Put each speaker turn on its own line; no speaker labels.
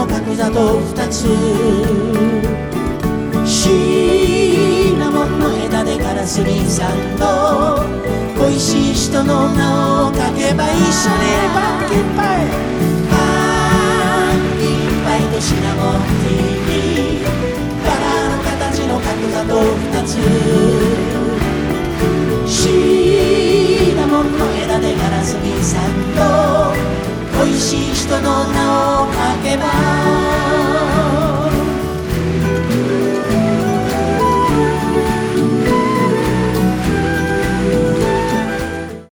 角砂糖2つ、シナモンの枝でガラスにサンド、恋しい人の名を書けば一緒にパンキンパイ、パンキンパイとシナモンティー、バラの形の角砂糖2つ、シナモンの枝でガラスにサンド、恋しい人の名を書けば